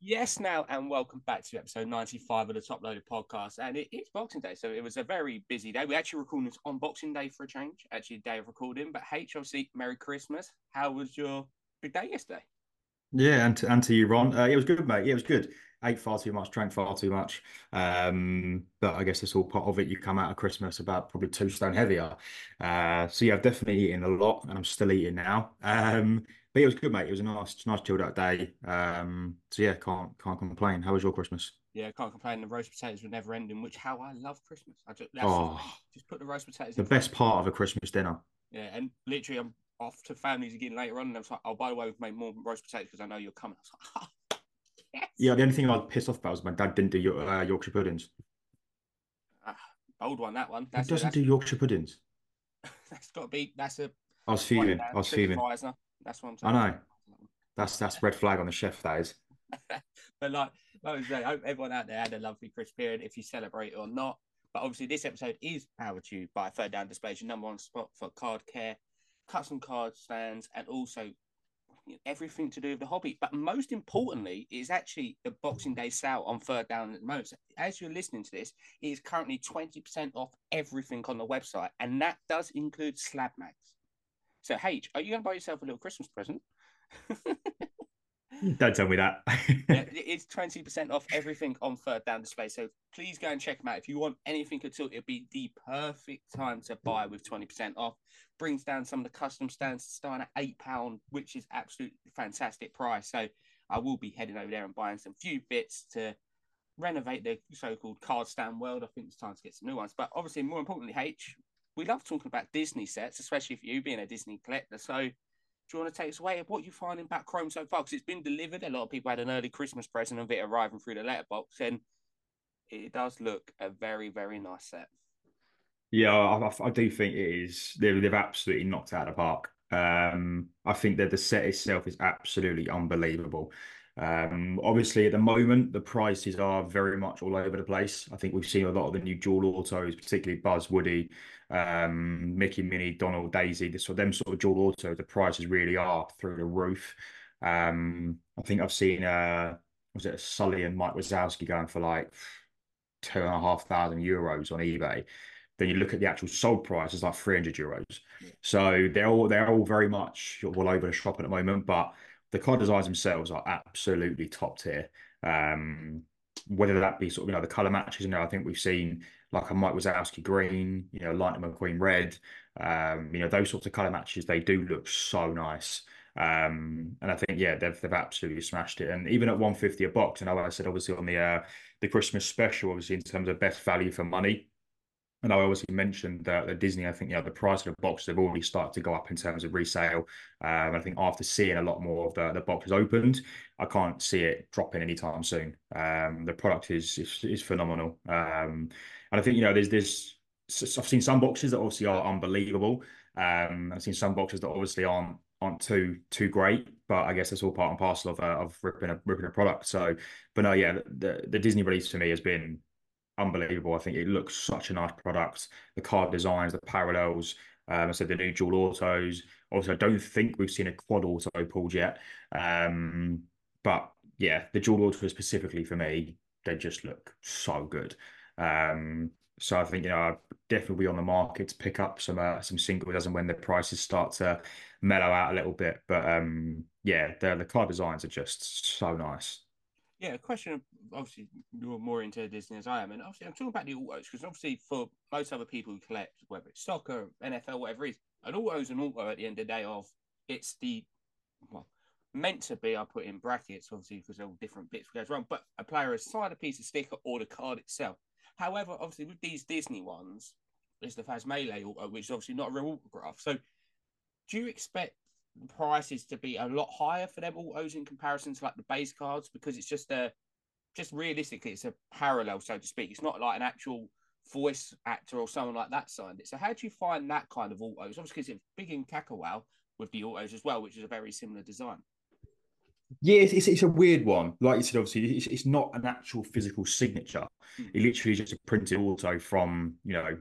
Yes, now, and welcome back to episode 95 of the Top Loaded podcast. And it's Boxing Day, so it was a very busy day. We actually recording this on Boxing Day for a change, actually, a day of recording. But HLC, Merry Christmas. How was your big day yesterday? Yeah, and to you, Ron. It was good, mate. Yeah, it was good. Ate far too much, drank far too much. But I guess it's all part of it. You come out of Christmas about probably 2 stone heavier. So yeah, I've definitely eaten a lot, and I'm still eating now. But yeah, it was good, mate. It was a nice chilled out day. So yeah, can't complain. How was your Christmas? Yeah, can't complain. The roast potatoes were never ending, which how I love Christmas. That's just me. Oh, Just put the roast potatoes the in front best of me. part of a Christmas dinner. Yeah, and literally, I'm off to families again later on. And I was like, oh, by the way, we've made more roast potatoes because I know you're coming. I was like, oh, yes. Yeah, the only thing I was pissed off about was my dad didn't do Yorkshire puddings. Ah, bold one, that one. Who doesn't do Yorkshire puddings? That's got to be, that's a I was write it fuming. I down. was fuming. TripAdvisor. That's what I'm I saying. know. That's red flag on the chef, that is. But like I say, I hope everyone out there had a lovely Christmas period if you celebrate it or not. But obviously, this episode is powered to you by Third Down Displays, your number one spot for card care, custom card stands, and also everything to do with the hobby. But most importantly, it's actually the Boxing Day sale on Third Down at the moment. So as you're listening to this, it is currently 20% off everything on the website, and that does include slab mags. So, H, are you going to buy yourself a little Christmas present? Don't tell me that. Yeah, it's 20% off everything on Third Down Display. So please go and check them out. If you want anything at all, it'll be the perfect time to buy with 20% off. Brings down some of the custom stands starting at £8, which is absolutely fantastic price. So I will be heading over there and buying some few bits to renovate the so-called card stand world. I think it's time to get some new ones. But obviously, more importantly, H, we love talking about Disney sets, especially for you being a Disney collector. So do you want to take us away of what you find about Chrome so far? Because it's been delivered. A lot of people had an early Christmas present of it arriving through the letterbox, and it does look a very, very nice set. Yeah, I do think it is. They've absolutely knocked it out of the park. I think that the set itself is absolutely unbelievable. Obviously, at the moment, the prices are very much all over the place. I think we've seen a lot of the new dual autos, particularly Buzz, Woody, Mickey, Minnie, Donald, Daisy. Them sort of dual autos, the prices really are through the roof. I think I've seen was it Sully and Mike Wazowski going for like €2,500 on eBay. Then you look at the actual sold price, it's like €300. Yeah. So they're all very much all over the shop at the moment, but the card designs themselves are absolutely top tier. Um, Whether that be sort of the color matches, I think we've seen like a Mike Wazowski green, Lightning McQueen red, those sorts of color matches, they do look so nice. And I think yeah, they've absolutely smashed it. And even at 150 a box, and I said obviously on the Christmas special, obviously in terms of best value for money. And I obviously mentioned that at Disney, I think the price of the boxes have already started to go up in terms of resale. I think after seeing a lot more of the boxes opened, I can't see it dropping anytime soon. The product is phenomenal, and I think I've seen some boxes that obviously are unbelievable. I've seen some boxes that obviously aren't too great, but I guess that's all part and parcel of ripping a product. So, but no, yeah, the Disney release for me has been unbelievable. I think it looks such a nice product. The card designs, the parallels. I said the new dual autos. Also, I don't think we've seen a quad auto pulled yet. But yeah, the dual autos specifically for me, they just look so good. So I think I'd definitely be on the market to pick up some singles as and when the prices start to mellow out a little bit. But yeah, the card designs are just so nice. Yeah, a question. Obviously, you're more into Disney as I am, and obviously, I'm talking about the autos because obviously, for most other people who collect, whether it's soccer, NFL, whatever it is, an auto is an auto at the end of the day. Of it's the well meant to be. I put in brackets obviously because they're all different bits that goes wrong, but a player has signed a piece of sticker or the card itself. However, obviously, with these Disney ones, there's the Faz Melee auto, which is obviously not a real autograph. So do you expect the prices to be a lot higher for them autos in comparison to like the base cards because it's just realistically it's a parallel so to speak. It's not like an actual voice actor or someone like that signed it. So how do you find that kind of autos? Obviously, because it's big in Kakawao with the autos as well, which is a very similar design. Yeah, it's a weird one. Like you said, obviously, it's not an actual physical signature. Mm. It literally is just a printed auto from,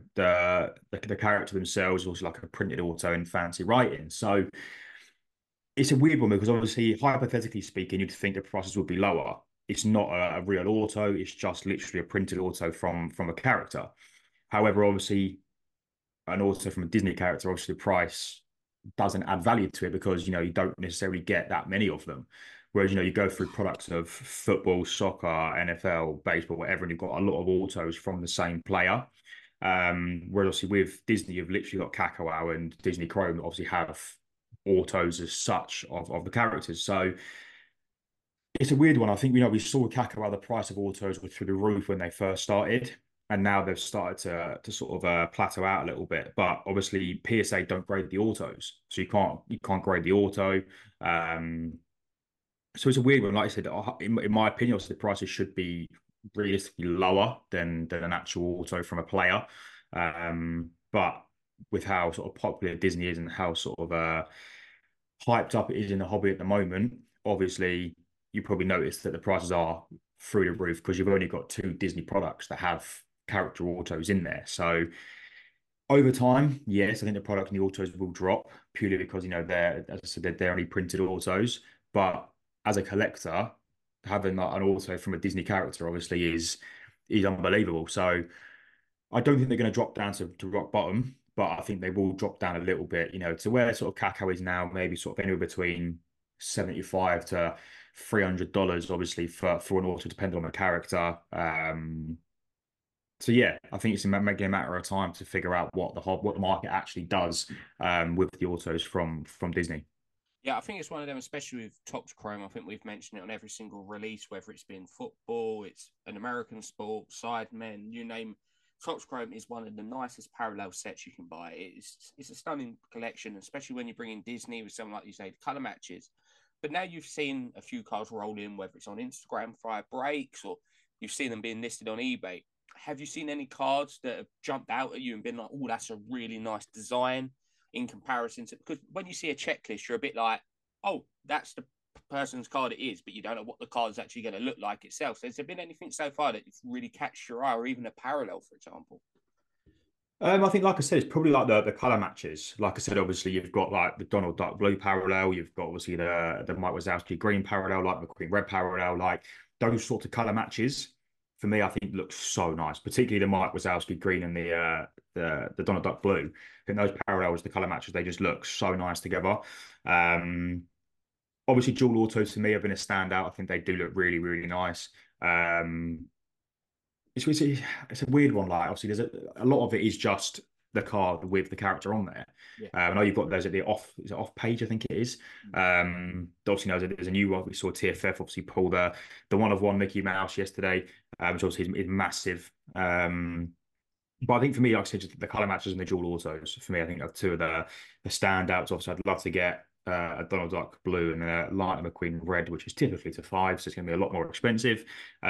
the character themselves, also like a printed auto in fancy writing. So it's a weird one because obviously, hypothetically speaking, you'd think the prices would be lower. it's not a real auto. It's just literally a printed auto from a character. However, obviously, an auto from a Disney character, obviously, the price doesn't add value to it because you don't necessarily get that many of them. Whereas you go through products of football, soccer, NFL, baseball, whatever, and you've got a lot of autos from the same player. Whereas obviously with Disney, you've literally got Kakao and Disney Chrome that obviously have autos as such of the characters. So it's a weird one. I think we saw Kakao, the price of autos were through the roof when they first started, and now they've started to sort of plateau out a little bit. But obviously PSA don't grade the autos, so you can't grade the auto. Um, so it's a weird one. Like I said, in my opinion, obviously the prices should be realistically lower than an actual auto from a player. But with how sort of popular Disney is and how sort of hyped up it is in the hobby at the moment, obviously you probably noticed that the prices are through the roof because you've only got two Disney products that have character autos in there. So over time, yes, I think the product and the autos will drop purely because they're, as I said, they're only printed autos. But as a collector, having like an auto from a Disney character obviously is unbelievable. So I don't think they're going to drop down to rock bottom, but I think they will drop down a little bit, to where sort of Kakao is now, maybe sort of anywhere between 75 to $300, obviously for an auto, depending on the character. So yeah, I think it's making a matter of time to figure out what the market actually does with the autos from Disney. Yeah, I think it's one of them, especially with Topps Chrome. I think we've mentioned it on every single release, whether it's been football, it's an American sport, Sidemen, you name. Topps Chrome is one of the nicest parallel sets you can buy. It's a stunning collection, especially when you bring in Disney with something like you say, the color matches. But now you've seen a few cars roll in, whether it's on Instagram via breaks or you've seen them being listed on eBay. Have you seen any cards that have jumped out at you and been like, oh, that's a really nice design in comparison to, because when you see a checklist, you're a bit like, oh, that's the person's card it is, but you don't know what the card's actually going to look like itself. So has there been anything so far that really catched your eye, or even a parallel, for example? I think, like I said, it's probably like the color matches. Like I said, obviously you've got like the Donald Duck blue parallel. You've got obviously the Mike Wazowski green parallel, like McQueen red parallel. Like those sorts of color matches, for me, I think look so nice. Particularly the Mike Wazowski green and the Donald Duck blue. I think those parallels, the color matches, they just look so nice together. Um, Obviously, dual autos to me have been a standout. I think they do look really, really nice. Um, it's a weird one. Like obviously, there's a lot of it is just the card with the character on there. Yeah. I know you've got those at the off is it off page, I think it is. Obviously, knows there's a new one. We saw TFF obviously pull the one of one Mickey Mouse yesterday, which obviously is massive. But I think for me, like I said, just the color matches and the dual autos for me, I think are two of the standouts. Obviously, I'd love to get a Donald Duck blue and a Lightning McQueen red, which is typically to five, so it's going to be a lot more expensive.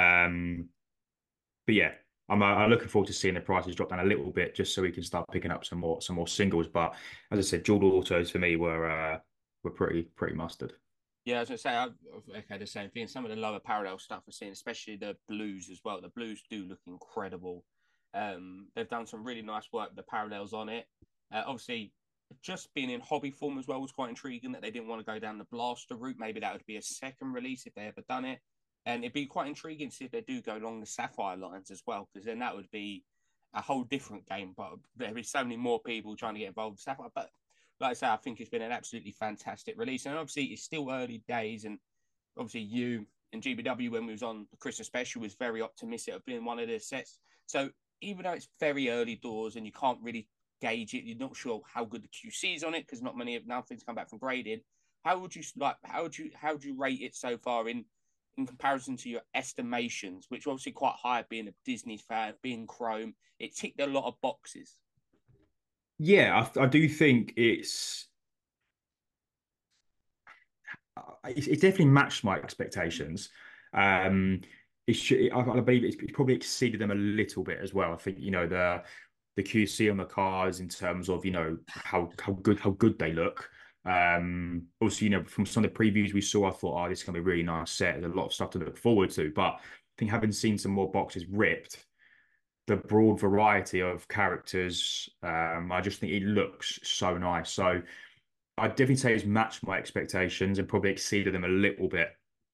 But yeah, I'm looking forward to seeing the prices drop down a little bit, just so we can start picking up some more singles. But as I said, dual autos for me were pretty mustard. Yeah, as I say, I've echoed the same thing. Some of the lower parallel stuff we're seeing, especially the blues as well. The blues do look incredible. They've done some really nice work. The parallels on it, obviously, just being in hobby form as well was quite intriguing. That they didn't want to go down the blaster route. Maybe that would be a second release if they ever done it, and it'd be quite intriguing to see if they do go along the sapphire lines as well, because then that would be a whole different game. But there'd be so many more people trying to get involved with sapphire. But like I say, I think it's been an absolutely fantastic release, and obviously it's still early days, and obviously you and GBW when we was on the Christmas special was very optimistic of being one of the sets. So even though it's very early doors and you can't really gauge it, you're not sure how good the QC is on it because not many of nothing's come back from graded. How would you like? How would you rate it so far in comparison to your estimations, which are obviously quite high, being a Disney fan, being Chrome? It ticked a lot of boxes. Yeah, I do think it's definitely matched my expectations. Um, I believe it's probably exceeded them a little bit as well. I think the QC on the cars in terms of how good they look. Also, from some of the previews we saw, I thought, oh, this is gonna be a really nice set. There's a lot of stuff to look forward to. But I think having seen some more boxes ripped, the broad variety of characters, I just think it looks so nice. So I'd definitely say it's matched my expectations and probably exceeded them a little bit.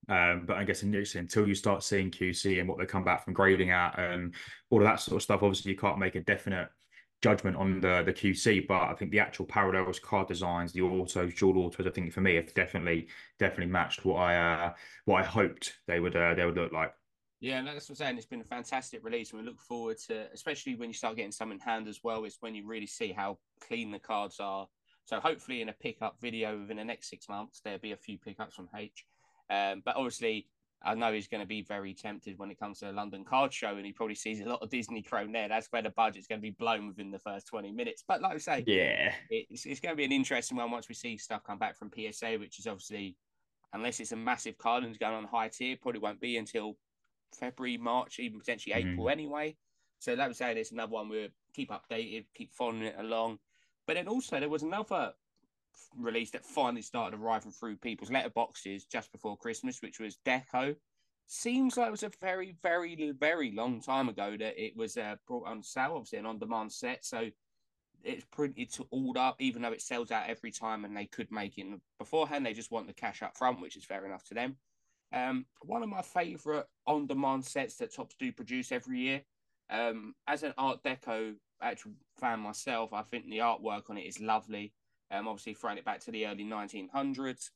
But I guess until you start seeing QC and what they come back from grading at and all of that sort of stuff, obviously you can't make a definite judgment on the QC. But I think the actual parallels, card designs, the autos, dual autos, I think for me have definitely matched what I hoped they would look like. Yeah, and that's what I'm saying. It's been a fantastic release, and we look forward to, especially when you start getting some in hand as well. It's when you really see how clean the cards are. So hopefully, in a pickup video within the next 6 months, there'll be a few pickups from H. But obviously, I know he's going to be very tempted when it comes to the London Card Show, and he probably sees a lot of Disney Chrome there. That's where the budget's going to be blown within the first 20 minutes. But like I say, Yeah. it's going to be an interesting one once we see stuff come back from PSA, which is obviously, unless it's a massive card and it's going on high tier, probably won't be until February, March, even potentially April Mhm. anyway. So that was saying it's another one we'll keep updated, keep following it along. But then also there was another release that finally started arriving through people's letterboxes just before Christmas, which was Deco. Seems like it was a very, very, very long time ago that it was brought on sale, obviously an on-demand set. So it's printed to order, even though it sells out every time, and they could make it beforehand. They just want the cash up front, which is fair enough to them. One of my favourite on-demand sets that Topps do produce every year. As an Art Deco actual fan myself, I think the artwork on it is lovely. Obviously throwing it back to the early 1900s.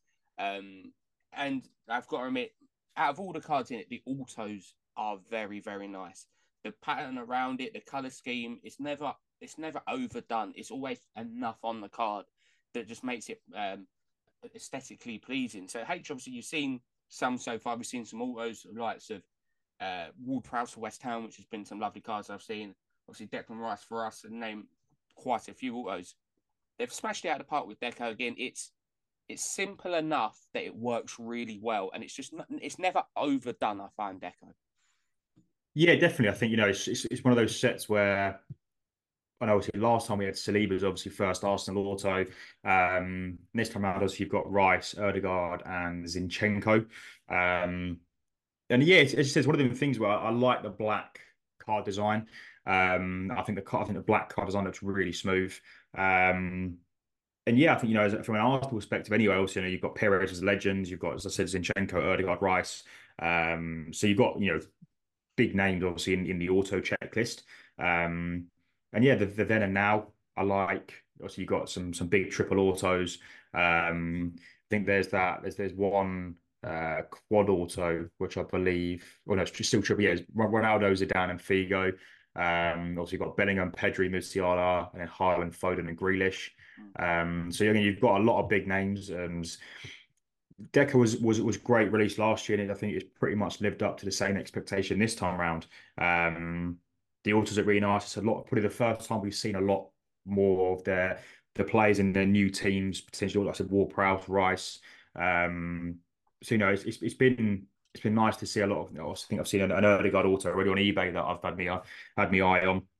And I've got to admit, out of all the cards in it, the autos are very, very nice. The pattern around it, the color scheme, it's never overdone. It's always enough on the card that just makes it aesthetically pleasing. So H, obviously, you've seen some so far. We've seen some autos, likes of Ward-Prowse for West Ham, which has been some lovely cards I've seen. Obviously, Declan Rice for us, and name quite a few autos. They've smashed it out of the park with Deco again. It's simple enough that it works really well, and it's never overdone. I find Deco. Yeah, definitely. I think it's one of those sets where, and obviously last time we had Saliba's obviously first Arsenal auto. This time around, obviously you've got Rice, Erdegaard, and Zinchenko. And yeah, it's one of the things where I like the black card design. I think the black card design looks really smooth. Um, and yeah, I think from an Arsenal perspective, anyway. Also, you've got Perez as legends. You've got, as I said, Zinchenko, Erdegaard, Rice. So you've got big names obviously in the auto checklist. Um, and yeah, the then and now I like. Obviously, you've got some big triple autos. I think there's one quad auto which I believe, well no, it's still triple. Yeah, it's Ronaldo, Zidane, and Figo. Obviously, you've got Bellingham, Pedri, Musiala, and then Haaland, Foden, and Grealish. So again, you've got a lot of big names, and Deca was great release last year, and I think it's pretty much lived up to the same expectation this time around. The autos are really nice. It's probably the first time we've seen a lot more of the players in their new teams, potentially, like I said, Ward-Prowse, Rice. So it's been nice to see a lot of. I think I've seen an Erdegaard auto already on eBay that I've had my eye on.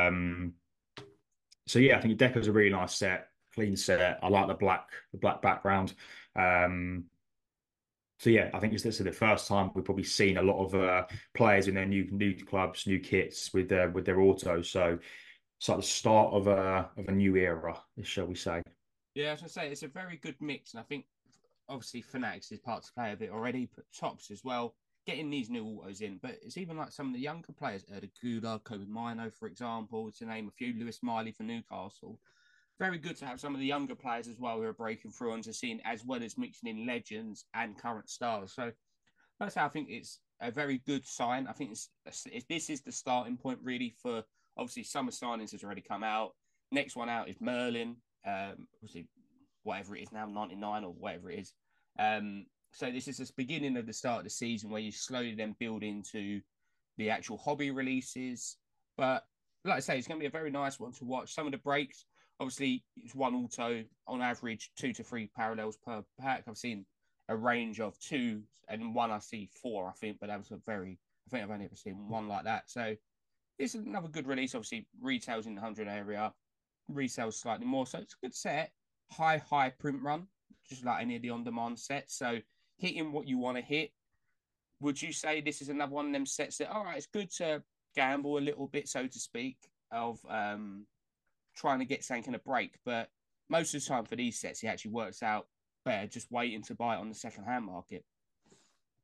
So yeah, I think Deca's a really nice set, clean set. I like the black background. Um, so yeah, I think this is the first time we've probably seen a lot of players in their new clubs, new kits with their autos. So it's like the start of a new era, shall we say? Yeah, as I say, it's a very good mix, and I think obviously Fanatics is part to play of it already, but Topps as well, getting these new autos in. But it's even like some of the younger players, the Gula, Kobe Mino, for example, to name a few, Lewis Miley for Newcastle. Very good to have some of the younger players as well who are breaking through onto the scene, as well as mixing in legends and current stars. So that's how I think it's a very good sign. I think this is the starting point really for obviously summer signings has already come out. Next one out is Merlin. Obviously, whatever it is now, 99 or whatever it is. So this is the beginning of the start of the season where you slowly then build into the actual hobby releases. But like I say, it's going to be a very nice one to watch. Some of the breaks, obviously, it's one auto on average, 2 to 3 parallels per pack. I've seen a range of two, and one I see four, I think, but that was I think I've only ever seen one like that. So it's another good release. Obviously, retails in the 100 area, resales slightly more. So it's a good set. High print run, just like any of the on demand sets. So hitting what you want to hit. Would you say this is another one of them sets that, all right, it's good to gamble a little bit, so to speak, of trying to get something in a break, but most of the time for these sets, it actually works out better just waiting to buy it on the second hand market.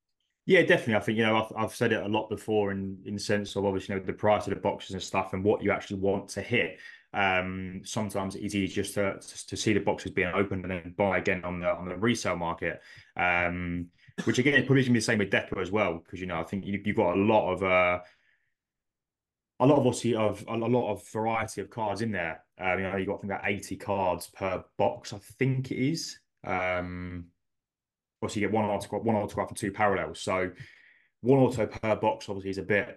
Yeah, definitely. I think, I've said it a lot before in the sense of obviously, the price of the boxes and stuff and what you actually want to hit. Sometimes it's easy just to see the boxes being opened and then buy again on the resale market. Um, which again, it's probably gonna be the same with Deco as well, because I think you've got a lot of obviously of a lot of variety of cards in there. You've got I think about 80 cards per box, I think it is. Obviously you get one autograph and two parallels. So one auto per box obviously is a bit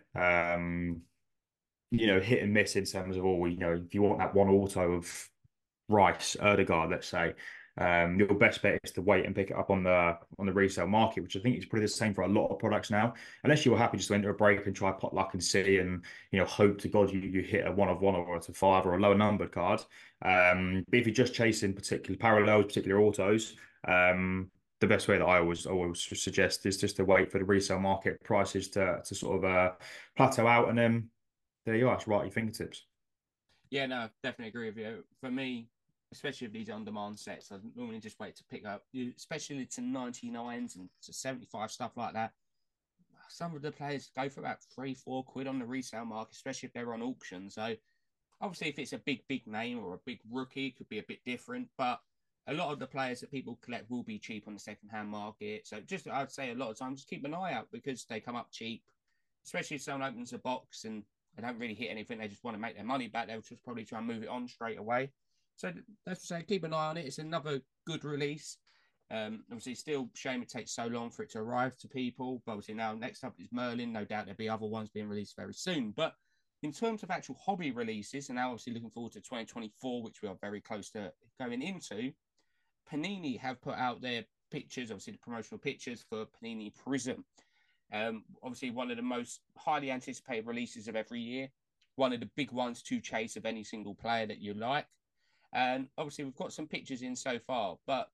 hit and miss in terms of if you want that one auto of Rice, Erdegaard, let's say, your best bet is to wait and pick it up on the resale market, which I think is pretty the same for a lot of products now. Unless you're happy just to enter a break and try pot luck and see and hope to God you hit a one of one or a five or a lower numbered card. But if you're just chasing particular parallels, particular autos, the best way that I always suggest is just to wait for the resale market prices to sort of plateau out, and then there you are, it's right at your fingertips. Yeah, no, definitely agree with you. For me, especially with these on-demand sets, I normally just wait to pick up, especially to 99s and to 75 stuff like that. Some of the players go for about 3-4 quid on the resale market, especially if they're on auction. So obviously, if it's a big name or a big rookie, it could be a bit different. But a lot of the players that people collect will be cheap on the second-hand market. So just I'd say a lot of times just keep an eye out because they come up cheap, especially if someone opens a box and they don't really hit anything. They just want to make their money back. They'll just probably try and move it on straight away. So that's to say, keep an eye on it. It's another good release. Obviously, still shame it takes so long for it to arrive to people. But obviously now next up is Merlin. No doubt there'll be other ones being released very soon. But in terms of actual hobby releases, and now obviously looking forward to 2024, which we are very close to going into, Panini have put out their pictures, obviously the promotional pictures for Panini Prism. Obviously, one of the most highly anticipated releases of every year, one of the big ones to chase of any single player that you like. And obviously, we've got some pictures in so far, but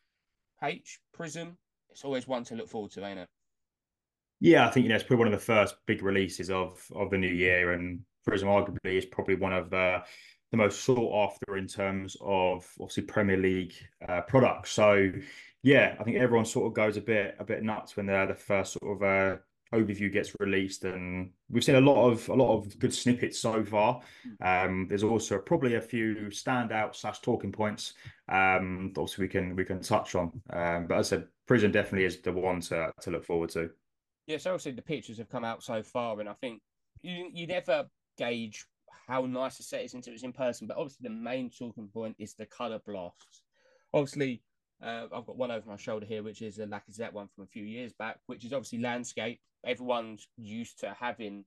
Prism, it's always one to look forward to, ain't it? Yeah, I think it's probably one of the first big releases of the new year, and Prism arguably is probably one of the most sought after in terms of obviously Premier League products. So yeah, I think everyone sort of goes a bit nuts when the first sort of overview gets released, and we've seen a lot of good snippets so far. There's also probably a few standout slash talking points that obviously we can touch on. But as I said, Prism definitely is the one to look forward to. Yeah, so obviously the pictures have come out so far, and I think you never gauge how nice a set is until it's in person. But obviously, the main talking point is the color blasts. Obviously, I've got one over my shoulder here, which is a Lacazette one from a few years back, which is obviously landscape. Everyone's used to having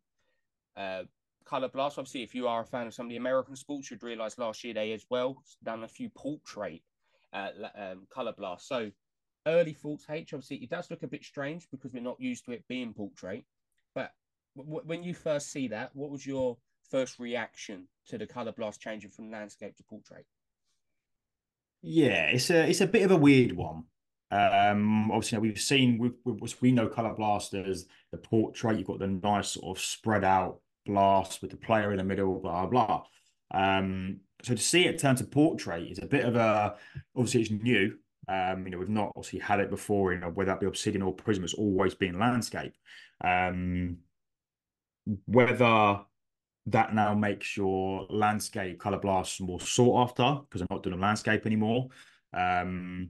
color blasts. Obviously, if you are a fan of some of the American sports, you'd realize last year they as well done a few portrait color blasts. So early thoughts, H. Obviously, it does look a bit strange because we're not used to it being portrait. But when you first see that, what was your first reaction to the color blast changing from landscape to portrait? Yeah, it's a bit of a weird one. Obviously, we know color blasters, the portrait. You've got the nice sort of spread out blast with the player in the middle, blah blah. So to see it turn to portrait is a bit of a obviously it's new. We've not obviously had it before. Whether that be Obsidian or Prism, it's always been landscape. Um, whether that now makes your landscape color blasts more sought after because I'm not doing a landscape anymore. Um,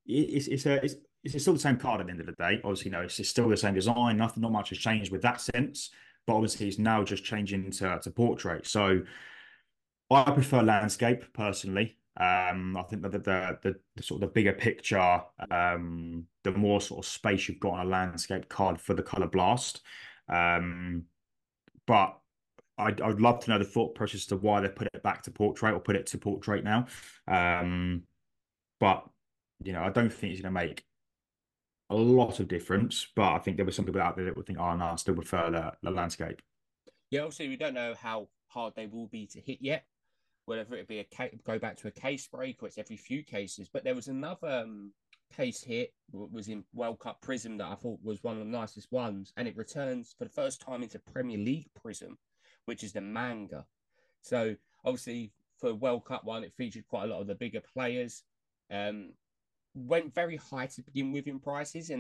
it's still the same card at the end of the day. Obviously, it's still the same design. Nothing, not much has changed with that sense. But obviously, it's now just changing to portrait. So I prefer landscape personally. I think that the sort of the bigger picture, the more sort of space you've got on a landscape card for the color blast. Um, but I'd love to know the thought process to why they put it back to portrait or put it to portrait now. Um, but I don't think it's going to make a lot of difference. But I think there were some people out there that would think, oh no, I still prefer the landscape. Yeah, obviously we don't know how hard they will be to hit yet. Whether it be go back to a case break or it's every few cases. But there was another case hit was in World Cup Prism that I thought was one of the nicest ones, and it returns for the first time into Premier League Prism, which is the manga. So obviously for World Cup one, it featured quite a lot of the bigger players. Went very high to begin with in prices, and then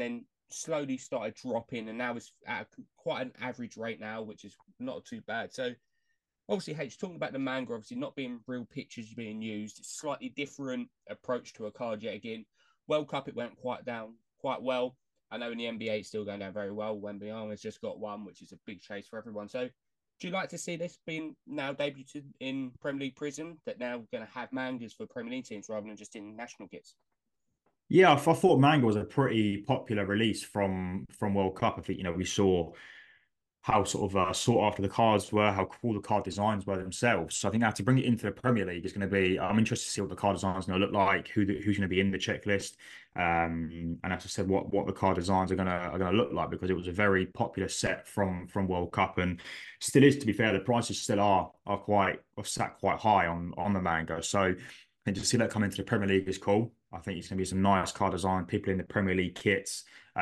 slowly started dropping, and now it's at quite an average rate now, which is not too bad. So obviously, H, talking about the manga, obviously not being real pictures being used, it's a slightly different approach to a card yet again. World Cup, it went quite well. I know in the NBA it's still going down very well. Wembanyama's just got one, which is a big chase for everyone. So do you like to see this being now debuted in Premier League Prism, that now going to have mangas for Premier League teams rather than just in national kits? Yeah, I thought Manga was a pretty popular release from World Cup. I think, we saw how sort of sought after the cards were, how cool the card designs were themselves. So I think now to bring it into the Premier League is going to be, I'm interested to see what the card designs are going to look like, who's going to be in the checklist, and as I said, what the card designs are going to look like, because it was a very popular set from World Cup, and still is, to be fair. The prices still are sat quite high on the Mango. So and to see that come into the Premier League is cool. I think it's going to be some nice card design, people in the Premier League kits.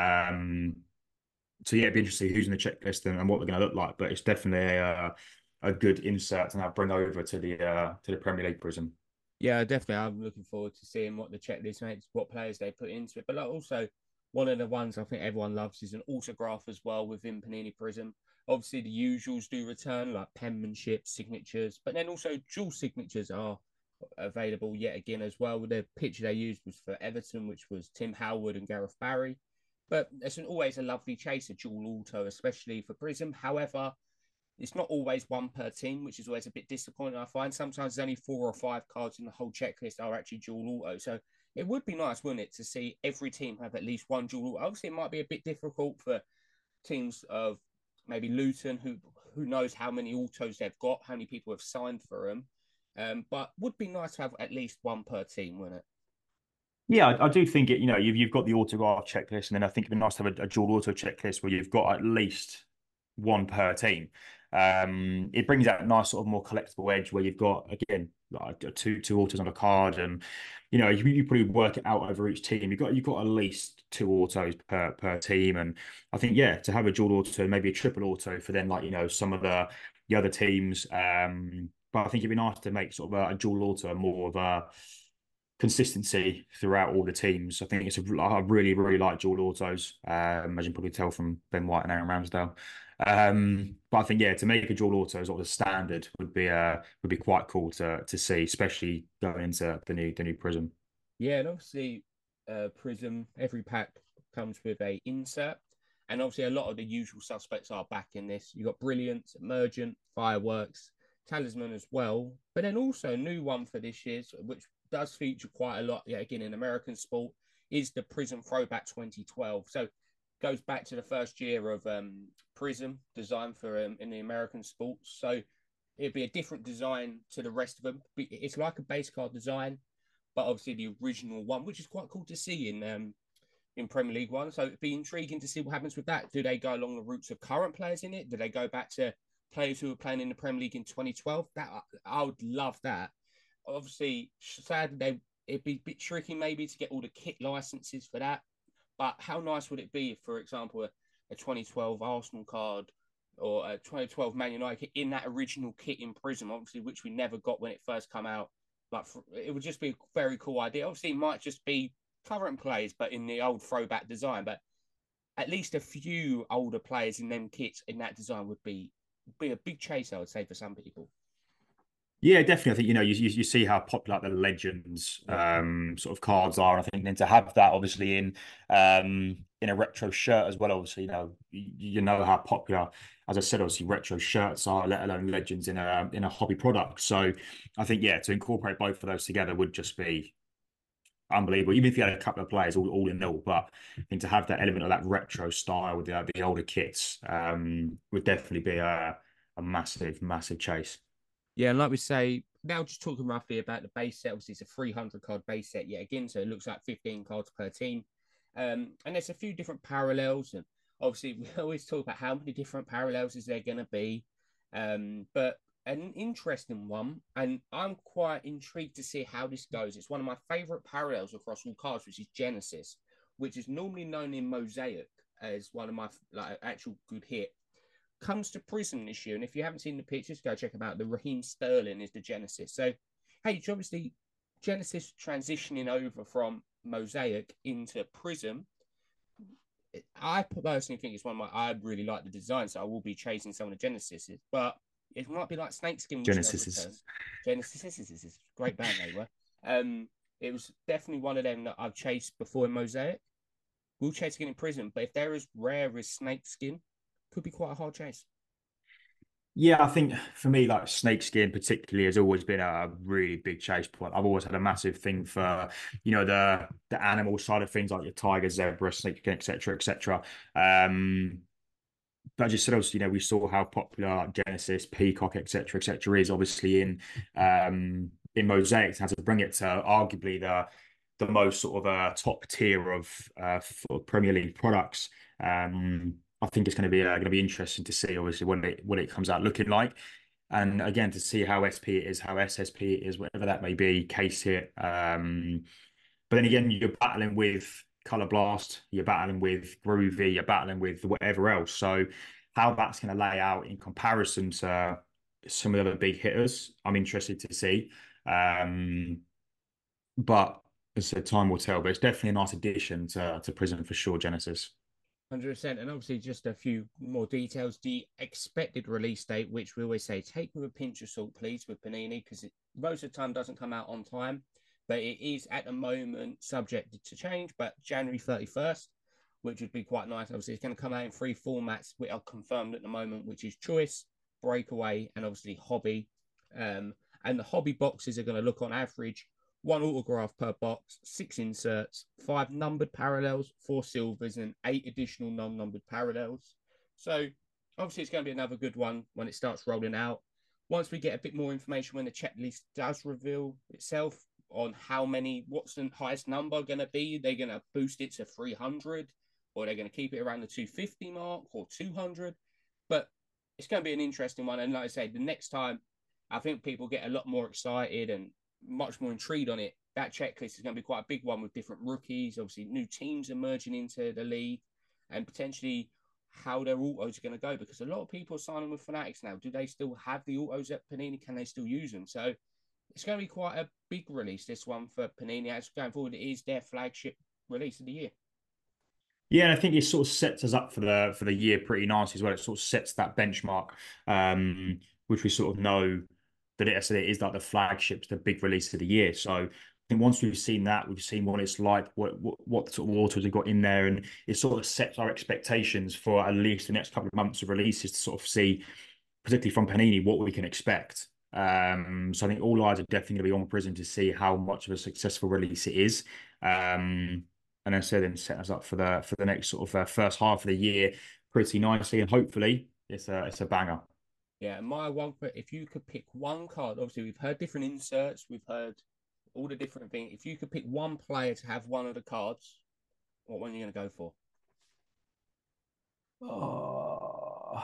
So yeah, it'd be interesting who's in the checklist and what they're going to look like. But it's definitely a good insert to now bring over to the Premier League Prism. Yeah, definitely. I'm looking forward to seeing what the checklist makes, what players they put into it. But like also, one of the ones I think everyone loves is an autograph as well within Panini Prism. Obviously, the usuals do return, like penmanship, signatures, but then also dual signatures are available yet again as well. The picture they used was for Everton, which was Tim Howard and Gareth Barry. But it's always a lovely chase, a dual auto, especially for Prism. However, it's not always one per team, which is always a bit disappointing. I find sometimes there's only 4 or 5 cards in the whole checklist are actually dual auto. So it would be nice, wouldn't it, to see every team have at least one dual auto. Obviously, it might be a bit difficult for teams of maybe Luton, who knows how many autos they've got, how many people have signed for them. But would be nice to have at least one per team, wouldn't it? Yeah, I do think it. You've got the autograph checklist, and then I think it'd be nice to have a dual auto checklist where you've got at least one per team. It brings out a nice sort of more collectible edge where you've got, again, like two autos on a card, and you probably work it out over each team. You've got at least 2 autos per team, and I think, yeah, to have a dual auto, maybe a triple auto for then, like, some of the other teams. But I think it'd be nice to make sort of a dual auto more of a consistency throughout all the teams. I think I really, really like dual autos, as you can probably tell from Ben White and Aaron Ramsdale. But I think, yeah, to make a dual auto sort of standard would be quite cool to see, especially going into the new Prism. Yeah, and obviously, Prism, every pack comes with a insert. And obviously, a lot of the usual suspects are back in this. You've got Brilliance, Emergent, Fireworks, Talisman as well. But then also a new one for this year, which does feature quite a lot, yeah, again, in American sport, is the Prism Throwback 2012. So goes back to the first year of Prism design for in the American sports. So it'd be a different design to the rest of them. It's like a base card design, but obviously the original one, which is quite cool to see in Premier League One. So it'd be intriguing to see what happens with that. Do they go along the routes of current players in it? Do they go back to players who were playing in the Premier League in 2012? That I would love that. Obviously, sadly, it'd be a bit tricky maybe to get all the kit licenses for that. But how nice would it be if, for example, a 2012 Arsenal card or a 2012 Man United kit in that original kit in Prism, obviously, which we never got when it first came out. Like, it would just be a very cool idea. Obviously, it might just be current players, but in the old throwback design. But at least a few older players in them kits in that design would be a big chase, I would say, for some people. Yeah, definitely. I think you see how popular the legends Yeah. sort of cards are. I think then to have that obviously in a retro shirt as well. Obviously, you know how popular, as I said, obviously retro shirts are, let alone legends in a hobby product. So I think, yeah, to incorporate both of those together would just be unbelievable. Even if you had a couple of players all in all, but I think to have that element of that retro style with the older kits would definitely be a massive, massive chase. Yeah, and like we say, now just talking roughly about the base set, obviously it's a 300 card base set yet again, so it looks like 15 cards per team. And there's a few different parallels, and obviously we always talk about how many different parallels is there going to be. But an interesting one, and I'm quite intrigued to see how this goes. It's one of my favorite parallels across all cards, which is Genesis, which is normally known in Mosaic as one of my like actual good hit. Comes to Prism this year, and if you haven't seen the pictures, go check them out. The Raheem Sterling is the Genesis. So, hey, obviously Genesis transitioning over from Mosaic into Prism. I personally think it's one of my. I really like the design, so I will be chasing some of the Genesis, but it might be like Snakeskin, which does Genesis. return. Genesis is a great band they were. Um, it was definitely one of them that I've chased before in Mosaic. We'll chase again in Prison, but if they're as rare as Snakeskin, could be quite a hard chase. Yeah, I think for me, like snakeskin particularly has always been a really big chase point. I've always had a massive thing for, the animal side of things like your tiger, zebra, snakeskin, etc., etc. But I just said obviously, we saw how popular like Genesis, Peacock, etc., is obviously in Mosaic. How to bring it to arguably the most sort of top tier of Premier League products. I think it's going to be interesting to see obviously when it comes out looking like. And again, to see how SP it is, how SSP it is, whatever that may be, case hit. But then again, you're battling with Color Blast, you're battling with Groovy, you're battling with whatever else. So how that's going to lay out in comparison to some of the other big hitters, I'm interested to see. But as I said, time will tell. But it's definitely a nice addition to Prison for sure, Genesis. 100%. And obviously, just a few more details. The expected release date, which we always say, take with a pinch of salt, please, with Panini, because it most of the time doesn't come out on time. But it is at the moment subject to change, but January 31st, which would be quite nice. Obviously, it's going to come out in three formats, which are confirmed at the moment, which is Choice, Breakaway, and obviously Hobby. And the Hobby boxes are going to look on average one autograph per box, 6 inserts, 5 numbered parallels, 4 silvers, and 8 additional non-numbered parallels. So obviously it's going to be another good one when it starts rolling out. Once we get a bit more information when the checklist does reveal itself on what's the highest number going to be, they're going to boost it to 300 or they're going to keep it around the 250 mark or 200. But it's going to be an interesting one. And like I say, the next time I think people get a lot more excited and much more intrigued on it. That checklist is going to be quite a big one with different rookies, obviously new teams emerging into the league, and potentially how their autos are going to go. Because a lot of people are signing with Fanatics now. Do they still have the autos at Panini? Can they still use them? So it's going to be quite a big release, this one for Panini. As going forward, it is their flagship release of the year. Yeah, and I think it sort of sets us up for the year pretty nice as well. It sort of sets that benchmark, which we sort of know that it is like the flagships, the big release of the year. So I think once we've seen that, we've seen what it's like, what sort of autos have got in there, and it sort of sets our expectations for at least the next couple of months of releases to sort of see, particularly from Panini, what we can expect. So I think all eyes are definitely going to be on Prism to see how much of a successful release it is. And then so then set us up for the next sort of first half of the year pretty nicely, and hopefully it's a banger. Yeah, my one, if you could pick one card, obviously we've heard different inserts, we've heard all the different things. If you could pick one player to have one of the cards, what one are you going to go for? Oh.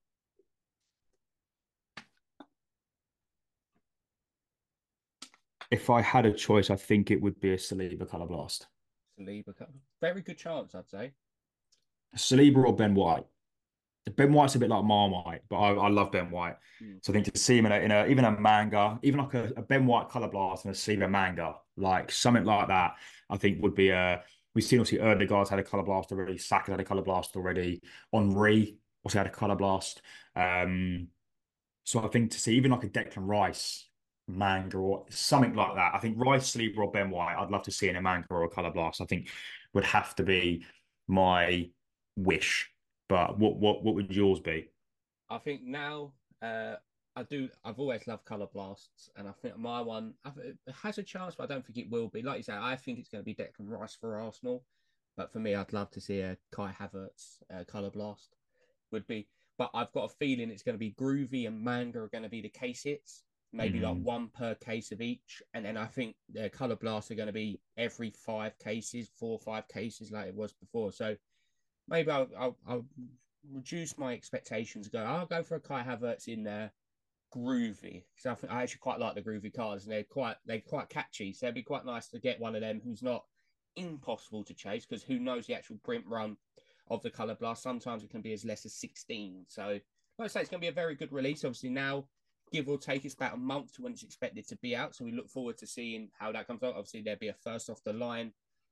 If I had a choice, I think it would be a Saliba Color Blast. Saliba, very good chance, I'd say. Saliba or Ben White. Ben White's a bit like Marmite, but I love Ben White. Mm. So I think to see him in a even a manga, even like a Ben White color blast and a Saliba manga, like something like that, I think would be a. We've seen obviously Erdegaard's had a color blast already, Saka's had a color blast already, Henry also had a color blast. So I think to see even like a Declan Rice manga or something like that, I think Rice, Saliba, or Ben White, I'd love to see in a manga or a color blast. I think would have to be my wish. But what would yours be? I think now, I've always loved Color Blasts, and I think my one it has a chance, but I don't think it will be. Like you say, I think it's going to be Declan Rice for Arsenal. But for me, I'd love to see a Kai Havertz Color Blast would be. But I've got a feeling it's going to be Groovy and Manga are going to be the case hits, maybe like Mm. one per case of each. And then I think the Color Blasts are going to be every 5 cases, 4 or 5 cases like it was before. So maybe I'll reduce my expectations. I'll go for a Kai Havertz in there, groovy, because I actually quite like the groovy cards, and they're quite catchy. So it'd be quite nice to get one of them who's not impossible to chase, because who knows the actual print run of the Color Blast? Sometimes it can be as less as 16. So like I say, it's going to be a very good release. Obviously now, give or take, it's about a month to when it's expected to be out. So we look forward to seeing how that comes out. Obviously there'll be a first off the line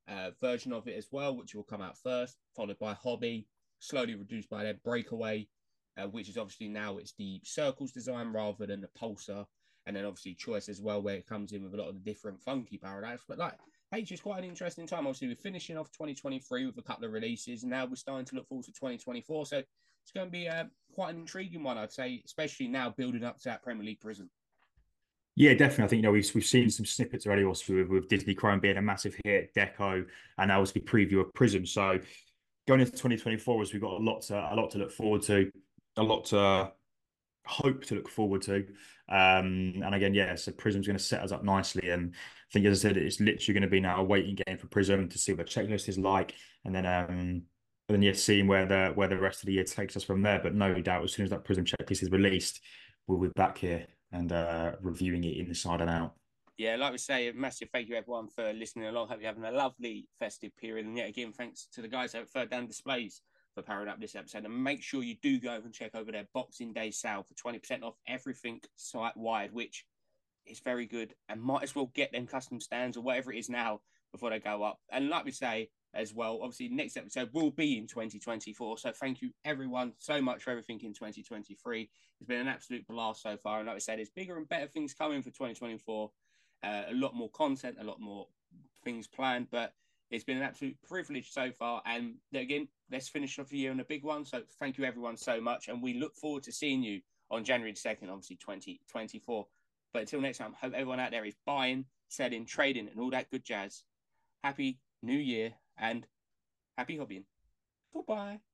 version of it as well, which will come out first, followed by Hobby, slowly reduced by their Breakaway, which is obviously now it's the Circles design rather than the Pulsar. And then obviously Choice as well, where it comes in with a lot of the different funky paradigms. But like, H is quite an interesting time. Obviously, we're finishing off 2023 with a couple of releases, and now we're starting to look forward to 2024. So it's going to be quite an intriguing one, I'd say, especially now building up to that Premier League Prism. Yeah, definitely. I think we've seen some snippets already also with Disney Chrome being a massive hit, Deco, and now obviously preview of Prism. So going into 2024, as we've got a lot to look forward to, a lot to hope to look forward to. And again, yeah, so Prism's going to set us up nicely. And I think, as I said, it's literally going to be now a waiting game for Prism to see what the checklist is like, and then yeah, seeing where the rest of the year takes us from there. But no doubt, as soon as that Prism checklist is released, we'll be back here and reviewing it inside and out. Yeah, like we say, a massive thank you everyone for listening along. Hope you're having a lovely festive period. And yet again, thanks to the guys at Third Down Displays for powering up this episode. And make sure you do go and check over their Boxing Day sale for 20% off everything site wide, which is very good. And might as well get them custom stands or whatever it is now before they go up. And like we say as well, obviously next episode will be in 2024. So thank you everyone so much for everything in 2023. It's been an absolute blast so far. And like I said, there's bigger and better things coming for 2024. A lot more content, a lot more things planned, but it's been an absolute privilege so far. And again, let's finish off the year on a big one. So thank you everyone so much. And we look forward to seeing you on January 2nd, obviously 2024. But until next time, hope everyone out there is buying, selling, trading, and all that good jazz. Happy New Year and happy hobbying. Goodbye.